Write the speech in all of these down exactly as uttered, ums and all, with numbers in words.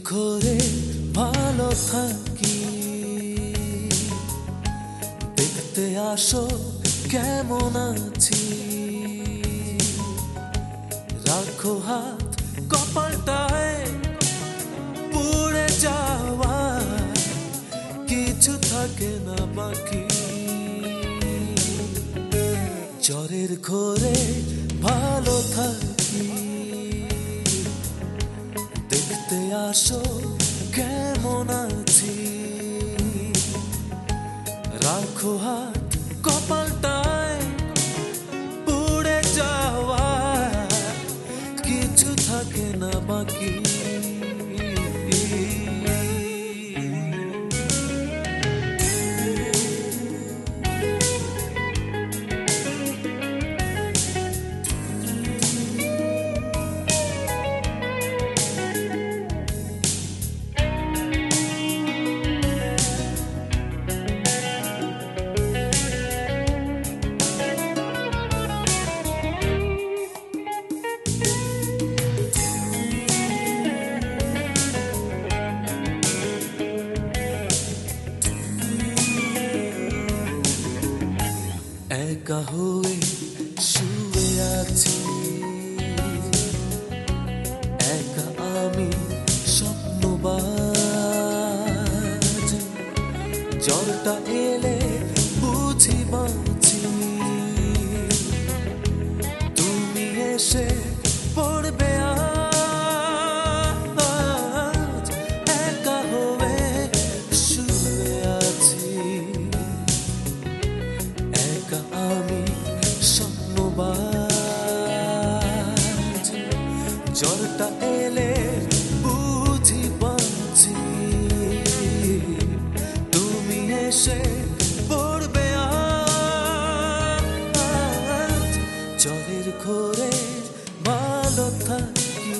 ঘরে ভালো থাকি, দেখতে আসো কেমন আছি। রাখো হাত কপালটায়, পুড়ে যাওয়া কিছু থাকে না বাকি। জ্বরের ঘরে ভালো থাকি, দেখতে আসো কেমন আছি। রাখো হাত কপালটায়, পুড়ে যাওয়া কিছু থাকে না বাকি। একা হয়ে শুয়ে আছি, একা আমি স্বপ্নবাজ। জ্বরটা এলে বুঝি বাঁচি, তুমি এসে পড়বে আজ। একা হয়ে শুয়ে আছি, একা আমি স্বপ্নবাজ। জ্বরটা এলে বুঝি বাঁচি, তুমি এসে পড়বে আজ। জ্বরের ঘরে ভালো থাকি,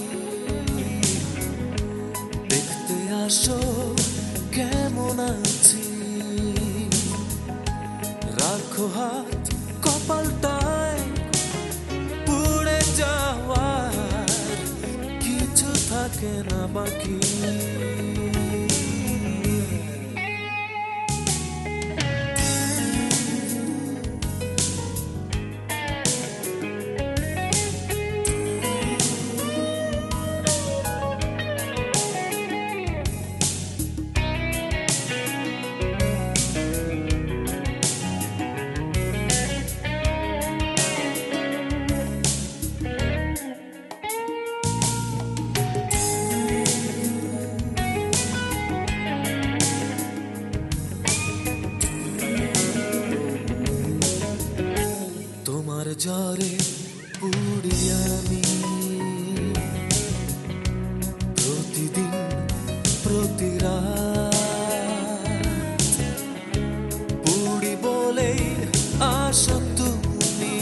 দেখতে আসো কেমন আছি। রাখো হাত কপালটায়, পুড়ে যাওয়ার কিছু থাকে না বাকি। তোমার জ্বরে পুড়ি আমি, প্রতিদিন প্রতি রাত। পুড়ি বলেই আসো তুমি,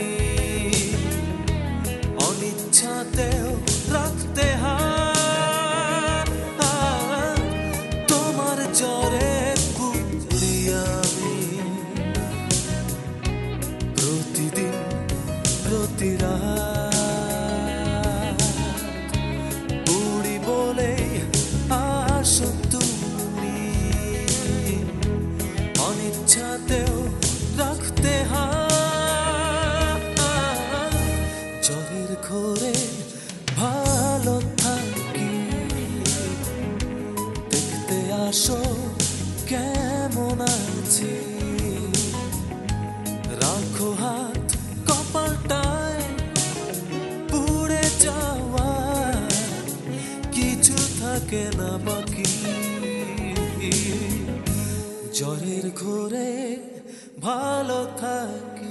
অনিচ্ছাতেও রাখতে হাত। তোমার জ্বরে পুড়ি আমি, প্রতিদিন প্রতি রাত। পুড়ি বলেই আসো তুমি, অনিচ্ছাতেও রাখতে হাত। জ্বরের ঘরে ভালো থাকি, দেখতে আসো কেমন আছি। রাখো হাত কপালটায়, পুড়ে যাওয়া কিছু থাকে না বাকি। জ্বরের ঘরে ভালো থাকি।